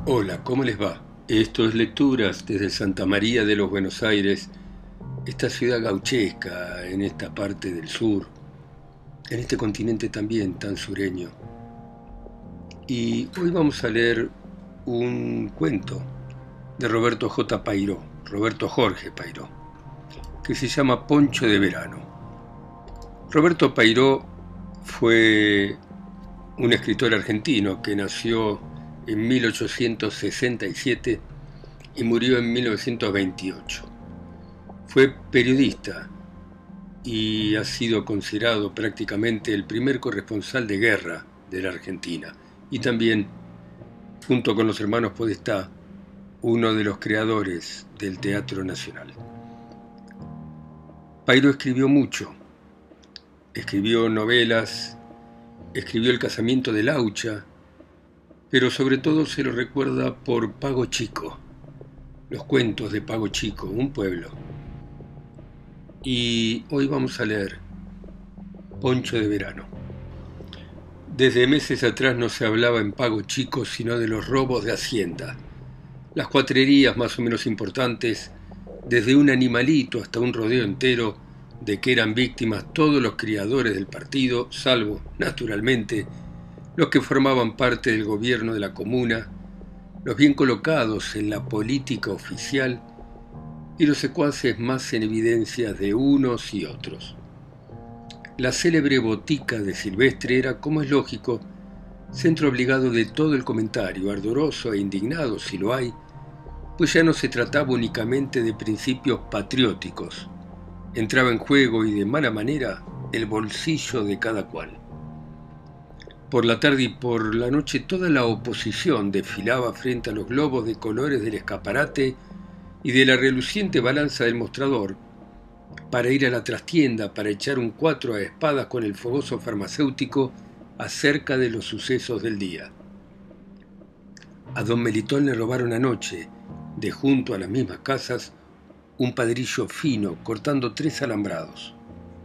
Hola, ¿cómo les va? Esto es Lecturas desde Santa María de los Buenos Aires, esta ciudad gauchesca en esta parte del sur, en este continente también tan sureño. Y hoy vamos a leer un cuento de Roberto J. Pairó, Roberto Jorge Pairó, que se llama Poncho de Verano. Roberto Pairó fue un escritor argentino que nació en 1867 y murió en 1928. Fue periodista y ha sido considerado prácticamente el primer corresponsal de guerra de la Argentina y también, junto con los hermanos Podestá, uno de los creadores del Teatro Nacional. Pairó escribió mucho, escribió novelas, escribió El casamiento de Laucha, pero sobre todo se lo recuerda por Pago Chico, los cuentos de Pago Chico, un pueblo. Y hoy vamos a leer Poncho de Verano. Desde meses atrás no se hablaba en Pago Chico sino de los robos de hacienda, las cuatrerías más o menos importantes, desde un animalito hasta un rodeo entero, de que eran víctimas todos los criadores del partido, salvo, naturalmente, los que formaban parte del gobierno de la comuna, los bien colocados en la política oficial y los secuaces más en evidencia de unos y otros. La célebre botica de Silvestre era, como es lógico, centro obligado de todo el comentario, ardoroso e indignado si lo hay, pues ya no se trataba únicamente de principios patrióticos. Entraba en juego y de mala manera el bolsillo de cada cual. Por la tarde y por la noche toda la oposición desfilaba frente a los globos de colores del escaparate y de la reluciente balanza del mostrador, para ir a la trastienda para echar un cuatro a espadas con el fogoso farmacéutico acerca de los sucesos del día. A don Melitón le robaron anoche, de junto a las mismas casas, un padrillo fino cortando 3 alambrados.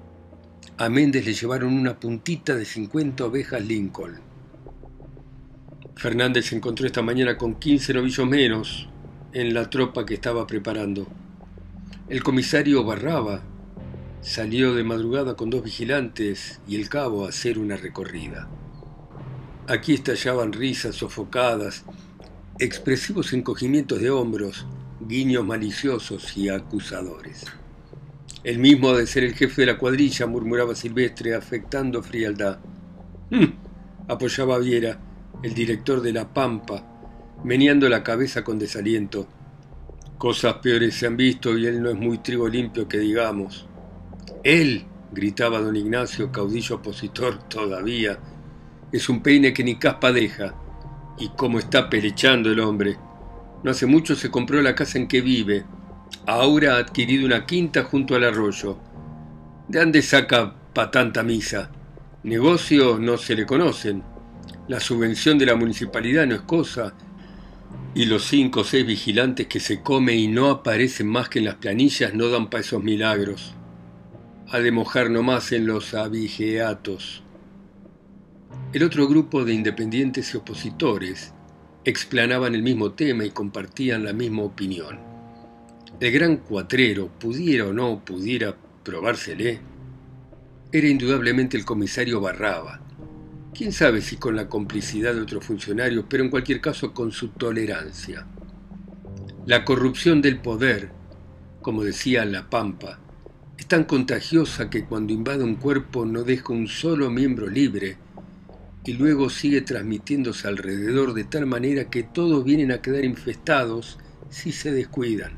A Méndez le llevaron una puntita de 50 ovejas Lincoln. Fernández se encontró esta mañana con 15 novillos menos en la tropa que estaba preparando. El comisario Barraba salió de madrugada con 2 vigilantes y el cabo a hacer una recorrida. Aquí estallaban risas sofocadas, expresivos encogimientos de hombros, guiños maliciosos y acusadores. El mismo ha de ser el jefe de la cuadrilla, murmuraba Silvestre, afectando frialdad. Apoyaba Viera, el director de La Pampa, meneando la cabeza con desaliento. Cosas peores se han visto y él no es muy trigo limpio que digamos. Él, gritaba don Ignacio, caudillo opositor todavía, es un peine que ni caspa deja. Y cómo está pelechando el hombre. No hace mucho se compró la casa en que vive. Ahora ha adquirido una quinta junto al arroyo. ¿De dónde saca pa' tanta misa? Negocios no se le conocen. La subvención de la municipalidad no es cosa. Y los 5 o 6 vigilantes que se come y no aparecen más que en las planillas no dan pa' esos milagros. Ha de mojar nomás en los abigeatos. El otro grupo de independientes y opositores explanaban el mismo tema y compartían la misma opinión. El gran cuatrero, pudiera o no pudiera probársele, era indudablemente el comisario Barraba. Quién sabe si con la complicidad de otros funcionarios, pero en cualquier caso con su tolerancia. La corrupción del poder, como decía La Pampa, es tan contagiosa que cuando invade un cuerpo no deja un solo miembro libre y luego sigue transmitiéndose alrededor de tal manera que todos vienen a quedar infestados si se descuidan.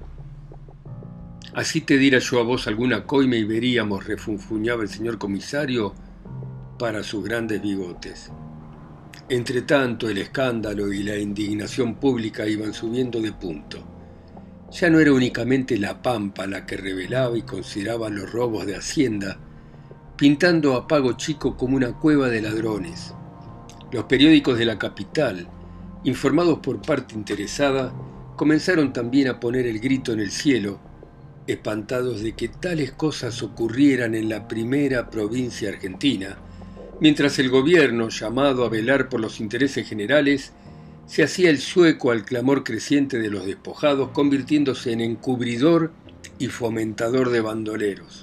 Así te diera yo a vos alguna coima y veríamos, refunfuñaba el señor comisario para sus grandes bigotes. Entretanto, el escándalo y la indignación pública iban subiendo de punto. Ya no era únicamente La Pampa la que revelaba y consideraba los robos de Hacienda, pintando a Pago Chico como una cueva de ladrones. Los periódicos de la capital, informados por parte interesada, comenzaron también a poner el grito en el cielo, espantados de que tales cosas ocurrieran en la primera provincia argentina, mientras el gobierno, llamado a velar por los intereses generales, Se hacía el sueco al clamor creciente de los despojados, convirtiéndose en encubridor y fomentador de bandoleros.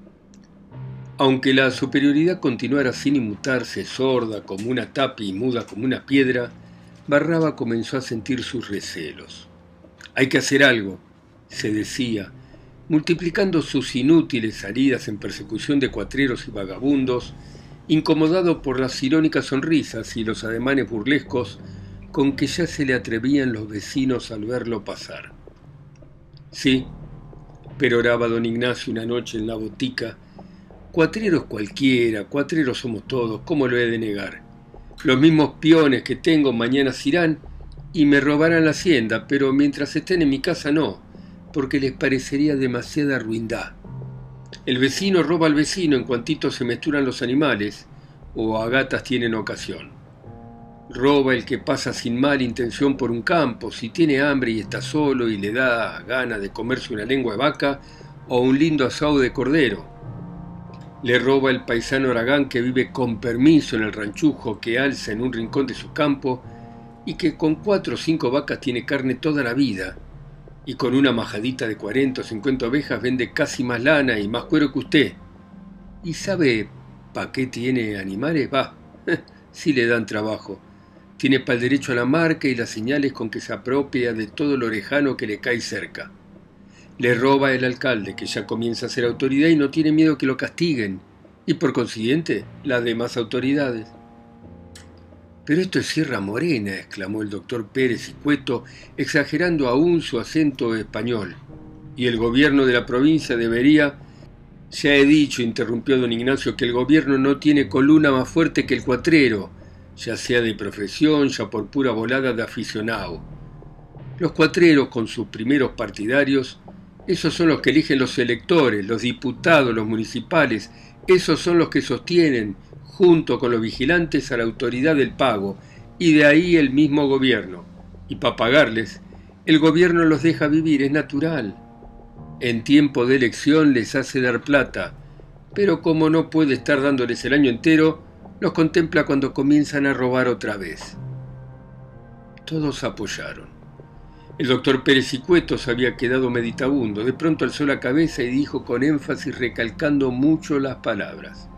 Aunque la superioridad continuara sin inmutarse, sorda como una tapia y muda como una piedra, Barraba comenzó a sentir sus recelos. Hay que hacer algo, se decía, multiplicando sus inútiles salidas en persecución de cuatreros y vagabundos, incomodado por las irónicas sonrisas y los ademanes burlescos con que ya se le atrevían los vecinos al verlo pasar. Sí, peroraba don Ignacio una noche en la botica, cuatreros cualquiera, cuatreros somos todos, ¿cómo lo he de negar? Los mismos peones que tengo mañana se irán y me robarán la hacienda, pero mientras estén en mi casa no, porque les parecería demasiada ruindad. El vecino roba al vecino en cuantito se mezclan los animales, o a gatas tienen ocasión. Roba el que pasa sin mala intención por un campo, si tiene hambre y está solo y le da gana de comerse una lengua de vaca o un lindo asado de cordero. Le roba el paisano Aragán que vive con permiso en el ranchujo que alza en un rincón de su campo y que con 4 o 5 vacas tiene carne toda la vida y con una majadita de 40 o 50 ovejas vende casi más lana y más cuero que usted. ¿Y sabe pa' qué tiene animales? Va, sí le dan trabajo. Tiene pa'l derecho a la marca y las señales con que se apropia de todo lo orejano que le cae cerca. Le roba el alcalde, que ya comienza a ser autoridad y no tiene miedo que lo castiguen, y por consiguiente las demás autoridades. Pero esto es Sierra Morena, exclamó el doctor Pérez y Cueto, exagerando aún su acento español. Y el gobierno de la provincia debería... Ya he dicho, interrumpió don Ignacio, que el gobierno no tiene columna más fuerte que el cuatrero, ya sea de profesión, ya por pura volada de aficionado. Los cuatreros, con sus primeros partidarios, esos son los que eligen los electores, los diputados, los municipales, esos son los que sostienen, junto con los vigilantes, a la autoridad del pago, y de ahí el mismo gobierno. Y para pagarles, el gobierno los deja vivir, es natural. En tiempo de elección les hace dar plata, pero como no puede estar dándoles el año entero, los contempla cuando comienzan a robar otra vez. Todos apoyaron. El doctor Pérez y Cueto se había quedado meditabundo. De pronto alzó la cabeza y dijo con énfasis, recalcando mucho las palabras: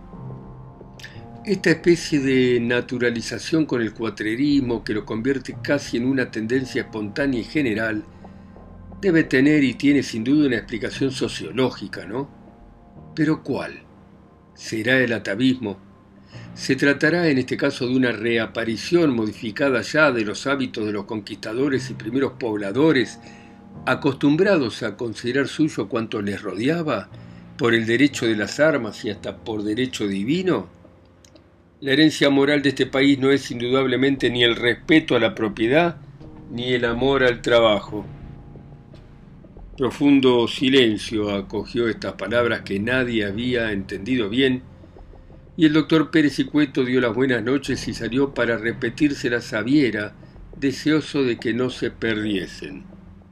esta especie de naturalización con el cuatrerismo, que lo convierte casi en una tendencia espontánea y general, debe tener y tiene sin duda una explicación sociológica, ¿no? ¿Pero cuál? ¿Será el atavismo? Se tratará en este caso de una reaparición modificada ya de los hábitos de los conquistadores y primeros pobladores, acostumbrados a considerar suyo cuanto les rodeaba, por el derecho de las armas y hasta por derecho divino. La herencia moral de este país no es indudablemente ni el respeto a la propiedad ni el amor al trabajo. Profundo silencio acogió estas palabras que nadie había entendido bien, y el doctor Pérez y Cueto dio las buenas noches y salió para repetírselas a Viera, deseoso de que no se perdiesen.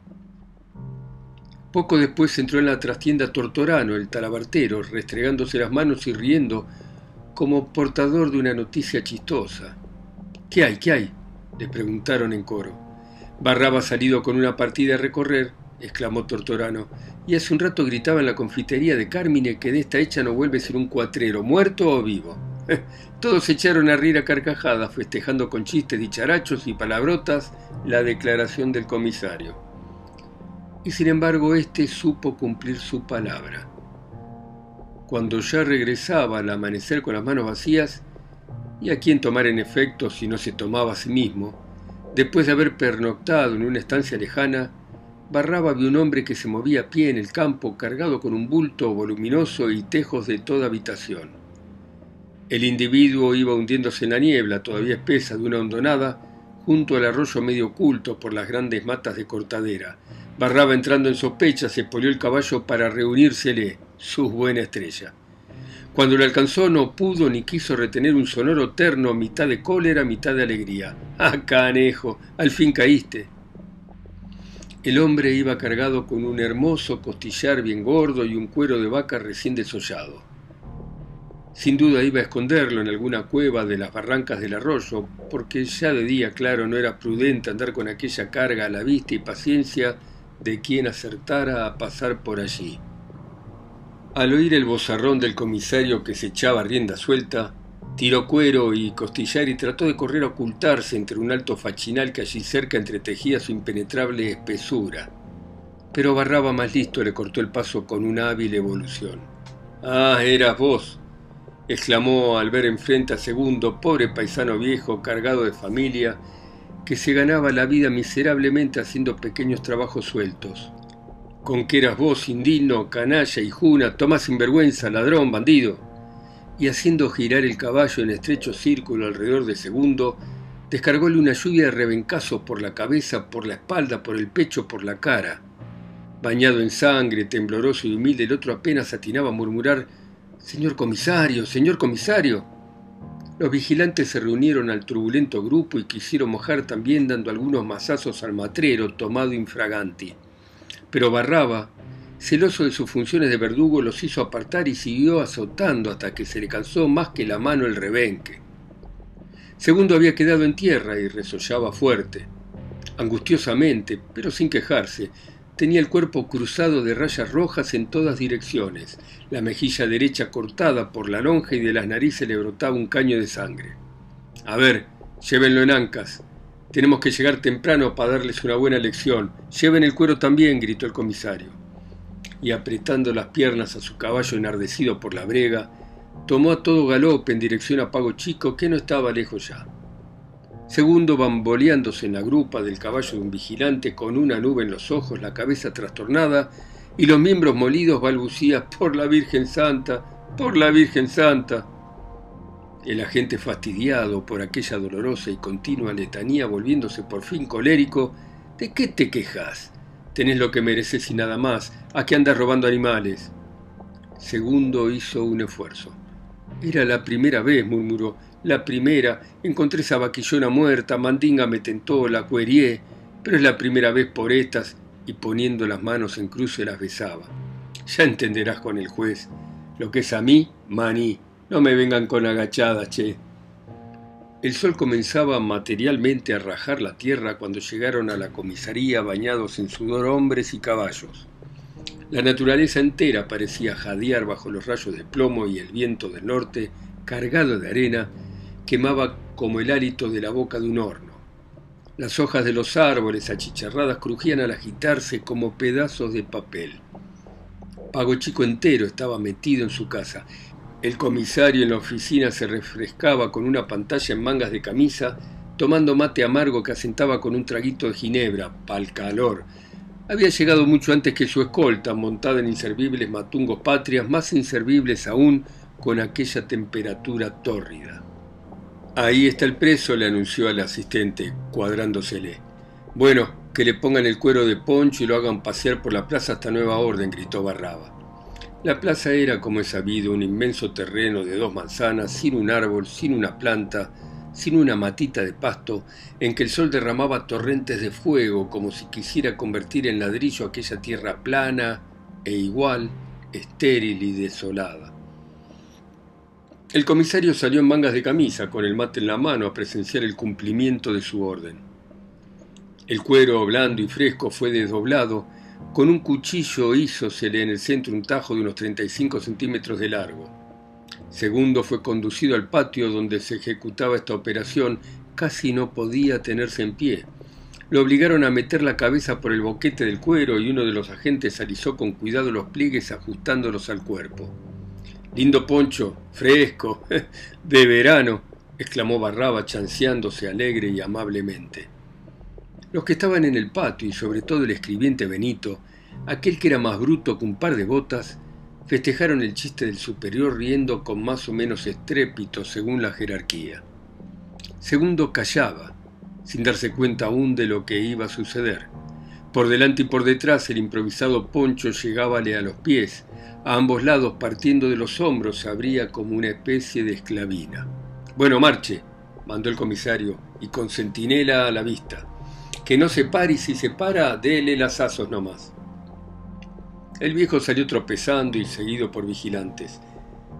Poco después entró en la trastienda Tortorano, el talabartero, restregándose las manos y riendo, como portador de una noticia chistosa. ¿Qué hay? ¿Qué hay?, le preguntaron en coro. Barraba ha salido con una partida a recorrer, exclamó Tortorano, y hace un rato gritaba en la confitería de Cármine que de esta hecha no vuelve a ser un cuatrero, muerto o vivo. Todos se echaron a reír a carcajadas, festejando con chistes dicharachos y palabrotas la declaración del comisario. Y sin embargo éste supo cumplir su palabra. Cuando ya regresaba al amanecer con las manos vacías, y a quién tomar en efecto si no se tomaba a sí mismo, después de haber pernoctado en una estancia lejana, Barraba vio un hombre que se movía a pie en el campo cargado con un bulto voluminoso y tejos de toda habitación. El individuo iba hundiéndose en la niebla todavía espesa de una hondonada junto al arroyo medio oculto por las grandes matas de cortadera. Barraba, entrando en sospecha, se polió el caballo para reunírsele su buena estrella. Cuando lo alcanzó no pudo ni quiso retener un sonoro terno, mitad de cólera, mitad de alegría. ¡Ah, canejo! ¡Al fin caíste! El hombre iba cargado con un hermoso costillar bien gordo y un cuero de vaca recién desollado. Sin duda iba a esconderlo en alguna cueva de las barrancas del arroyo, porque ya de día claro no era prudente andar con aquella carga a la vista y paciencia de quien acertara a pasar por allí. Al oír el vozarrón del comisario que se echaba rienda suelta, tiró cuero y costillar y trató de correr a ocultarse entre un alto fachinal que allí cerca entretejía su impenetrable espesura. Pero Barraba, más listo, le cortó el paso con una hábil evolución. «Ah, eras vos», exclamó al ver enfrente a Segundo, pobre paisano viejo, cargado de familia, que se ganaba la vida miserablemente haciendo pequeños trabajos sueltos. «¿Con qué eras vos, indigno, canalla, hijuna, tomás sinvergüenza, ladrón, bandido?» Y haciendo girar el caballo en estrecho círculo alrededor de Segundo, descargóle una lluvia de rebencazos por la cabeza, por la espalda, por el pecho, por la cara. Bañado en sangre, tembloroso y humilde, el otro apenas atinaba a murmurar: «Señor comisario, señor comisario». Los vigilantes se reunieron al turbulento grupo y quisieron mojar también, dando algunos mazazos al matrero tomado infraganti. Pero Barraba, celoso de sus funciones de verdugo, los hizo apartar y siguió azotando hasta que se le cansó más que la mano el rebenque. Segundo había quedado en tierra y resollaba fuerte, angustiosamente, pero sin quejarse. Tenía el cuerpo cruzado de rayas rojas en todas direcciones, la mejilla derecha cortada por la lonja y de las narices le brotaba un caño de sangre. «A ver, llévenlo en ancas. Tenemos que llegar temprano para darles una buena lección. Lleven el cuero también», gritó el comisario. Y apretando las piernas a su caballo enardecido por la brega, tomó a todo galope en dirección a Pago Chico, que no estaba lejos ya. Segundo, bamboleándose en la grupa del caballo de un vigilante, con una nube en los ojos, la cabeza trastornada y los miembros molidos, balbucía: «¡Por la Virgen Santa! ¡Por la Virgen Santa!». El agente, fastidiado por aquella dolorosa y continua letanía, volviéndose por fin colérico: «¿De qué te quejas? Tenés lo que mereces y nada más. ¿A qué andas robando animales?». Segundo hizo un esfuerzo. «Era la primera vez», murmuró. «La primera. Encontré esa vaquillona muerta, Mandinga me tentó, la cuerié, pero es la primera vez por estas», y poniendo las manos en cruz se las besaba. «Ya entenderás con el juez. Lo que es a mí, maní. No me vengan con agachadas, che». El sol comenzaba materialmente a rajar la tierra cuando llegaron a la comisaría bañados en sudor hombres y caballos. La naturaleza entera parecía jadear bajo los rayos de plomo y el viento del norte, cargado de arena, quemaba como el hálito de la boca de un horno. Las hojas de los árboles achicharradas crujían al agitarse como pedazos de papel. Pago Chico entero estaba metido en su casa. El comisario en la oficina se refrescaba con una pantalla en mangas de camisa, tomando mate amargo que asentaba con un traguito de ginebra, pa'l calor. Había llegado mucho antes que su escolta, montada en inservibles matungos patrias, más inservibles aún con aquella temperatura tórrida. «Ahí está el preso», le anunció al asistente, cuadrándosele. «Bueno, que le pongan el cuero de poncho y lo hagan pasear por la plaza hasta nueva orden», gritó Barraba. La plaza era, como es sabido, un inmenso terreno de 2 manzanas, sin un árbol, sin una planta, sin una matita de pasto, en que el sol derramaba torrentes de fuego, como si quisiera convertir en ladrillo aquella tierra plana e igual, estéril y desolada. El comisario salió en mangas de camisa, con el mate en la mano, a presenciar el cumplimiento de su orden. El cuero, blando y fresco, fue desdoblado. Con un cuchillo hízosele en el centro un tajo de unos 35 centímetros de largo. Segundo fue conducido al patio donde se ejecutaba esta operación. Casi no podía tenerse en pie. Lo obligaron a meter la cabeza por el boquete del cuero y uno de los agentes alisó con cuidado los pliegues ajustándolos al cuerpo. «Lindo poncho, fresco, de verano», exclamó Barraba, chanceándose alegre y amablemente. Los que estaban en el patio, y sobre todo el escribiente Benito, aquel que era más bruto que un par de botas, festejaron el chiste del superior riendo con más o menos estrépito según la jerarquía. Segundo callaba, sin darse cuenta aún de lo que iba a suceder. Por delante y por detrás el improvisado poncho llegábale a los pies. A ambos lados, partiendo de los hombros, se abría como una especie de esclavina. «Bueno, marche», mandó el comisario, y con centinela a la vista. «Que no se pare, y si se para, déle lazazos nomás». El viejo salió tropezando y seguido por vigilantes.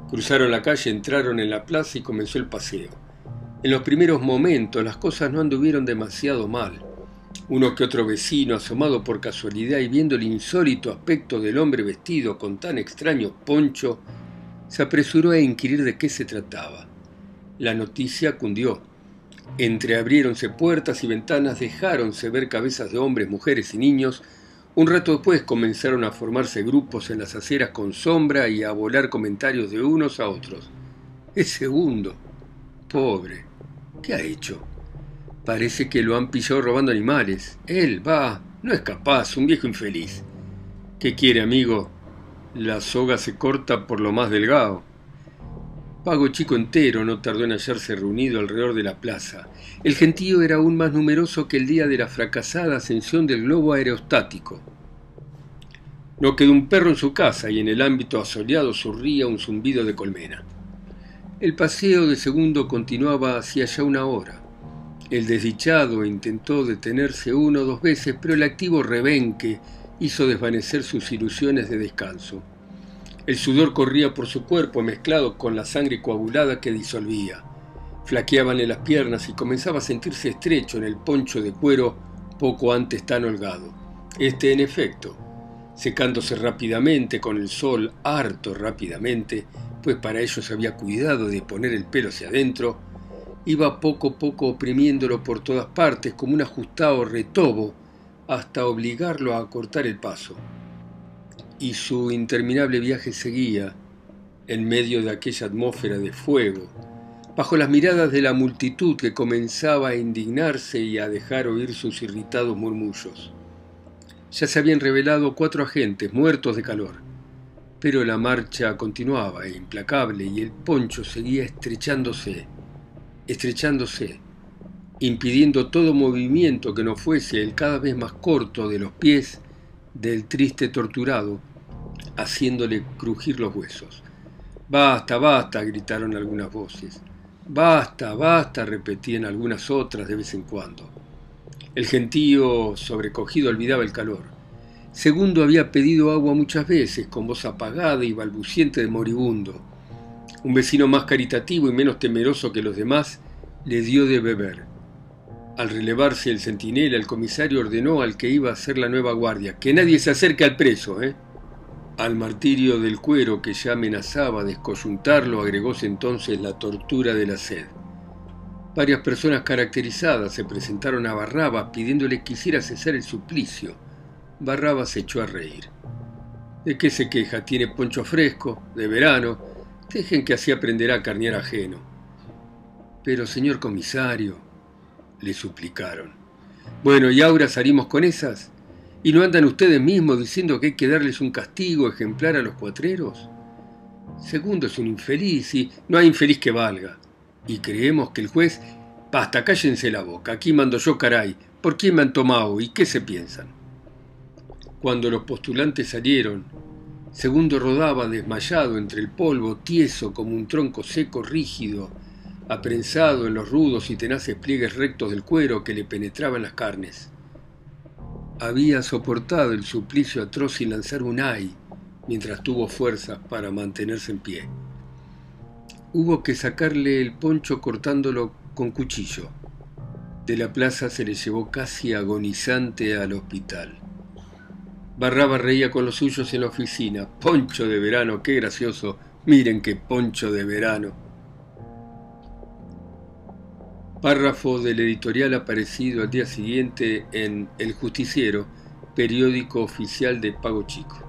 Cruzaron la calle, entraron en la plaza y comenzó el paseo. En los primeros momentos las cosas no anduvieron demasiado mal. Uno que otro vecino, asomado por casualidad y viendo el insólito aspecto del hombre vestido con tan extraño poncho, se apresuró a inquirir de qué se trataba. La noticia cundió. Entreabriéronse puertas y ventanas, dejáronse ver cabezas de hombres, mujeres y niños. Un rato después comenzaron a formarse grupos en las aceras con sombra y a volar comentarios de unos a otros. Es segundo. Pobre. ¿Qué ha hecho? Parece que lo han pillado robando animales. Él, no es capaz, un viejo infeliz. ¿Qué quiere, amigo? La soga se corta por lo más delgado. Pago Chico entero no tardó en hallarse reunido alrededor de la plaza. El gentío era aún más numeroso que el día de la fracasada ascensión del globo aerostático. No quedó un perro en su casa y en el ámbito asoleado surría un zumbido de colmena. El paseo de segundo continuaba hacía ya una hora. El desdichado intentó detenerse 1 o 2 veces, pero el activo rebenque hizo desvanecer sus ilusiones de descanso. El sudor corría por su cuerpo mezclado con la sangre coagulada que disolvía. Flaqueábanle las piernas y comenzaba a sentirse estrecho en el poncho de cuero poco antes tan holgado. En efecto, secándose rápidamente con el sol, harto rápidamente, pues para ello se había cuidado de poner el pelo hacia adentro, iba poco a poco oprimiéndolo por todas partes como un ajustado retobo hasta obligarlo a cortar el paso. Y su interminable viaje seguía, en medio de aquella atmósfera de fuego, bajo las miradas de la multitud que comenzaba a indignarse y a dejar oír sus irritados murmullos. Ya se habían revelado 4 agentes muertos de calor, pero la marcha continuaba implacable y el poncho seguía estrechándose, impidiendo todo movimiento que no fuese el cada vez más corto de los pies del triste torturado, haciéndole crujir los huesos. «Basta, basta», gritaron algunas voces. «Basta, basta», repetían algunas otras de vez en cuando. El gentío sobrecogido olvidaba el calor. Segundo había pedido agua muchas veces, con voz apagada y balbuciente de moribundo. Un vecino más caritativo y menos temeroso que los demás le dio de beber. Al relevarse el centinela, el comisario ordenó al que iba a hacer la nueva guardia: «Que nadie se acerque al preso», Al martirio del cuero que ya amenazaba descoyuntarlo agregóse entonces la tortura de la sed. Varias personas caracterizadas se presentaron a Barrabás pidiéndole que hiciera cesar el suplicio. Barrabás se echó a reír. ¿De qué se queja? Tiene poncho fresco, de verano. Dejen que así aprenderá a carnear ajeno. Pero, señor comisario, le suplicaron. Bueno, ¿y ahora salimos con esas? ¿Y no andan ustedes mismos diciendo que hay que darles un castigo ejemplar a los cuatreros? Segundo es un infeliz y no hay infeliz que valga. Y creemos que el juez... Basta, cállense la boca, aquí mando yo, caray. ¿Por quién me han tomado y qué se piensan? Cuando los postulantes salieron, Segundo rodaba desmayado entre el polvo, tieso como un tronco seco rígido, aprensado en los rudos y tenaces pliegues rectos del cuero que le penetraban las carnes. Había soportado el suplicio atroz sin lanzar un ay, mientras tuvo fuerzas para mantenerse en pie. Hubo que sacarle el poncho cortándolo con cuchillo. De la plaza se le llevó casi agonizante al hospital. Barrabás reía con los suyos en la oficina. «Poncho de verano, qué gracioso. Miren qué poncho de verano». Párrafo del editorial aparecido al día siguiente en El Justiciero, periódico oficial de Pago Chico.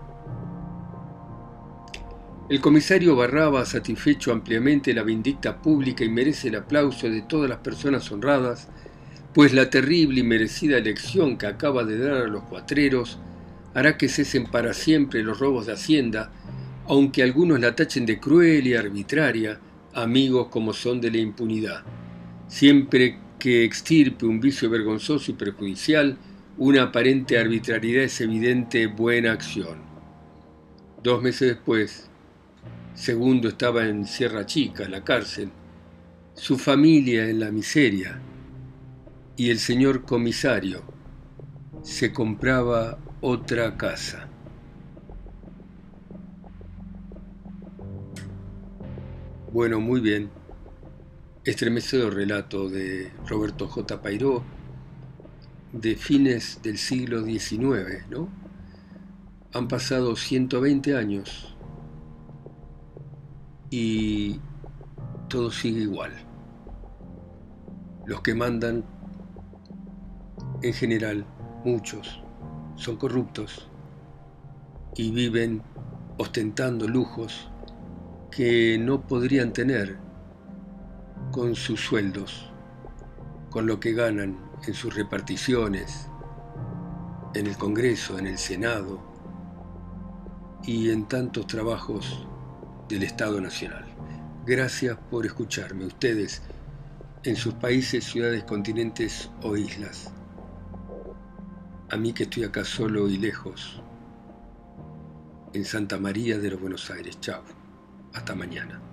El comisario Barrabás ha satisfecho ampliamente la vindicta pública y merece el aplauso de todas las personas honradas, pues la terrible y merecida elección que acaba de dar a los cuatreros hará que cesen para siempre los robos de hacienda, aunque algunos la tachen de cruel y arbitraria, amigos como son de la impunidad. Siempre que extirpe un vicio vergonzoso y perjudicial, una aparente arbitrariedad es evidente buena acción. 2 meses después, Segundo estaba en Sierra Chica, en la cárcel, su familia en la miseria, y el señor comisario se compraba otra casa. Bueno, muy bien. Estremecedor relato de Roberto J. Pairó de fines del siglo XIX, ¿no? Han pasado 120 años y todo sigue igual. Los que mandan, en general, muchos, son corruptos y viven ostentando lujos que no podrían tener con sus sueldos, con lo que ganan en sus reparticiones, en el Congreso, en el Senado y en tantos trabajos del Estado Nacional. Gracias por escucharme, ustedes, en sus países, ciudades, continentes o islas. A mí que estoy acá solo y lejos, en Santa María de los Buenos Aires. Chao. Hasta mañana.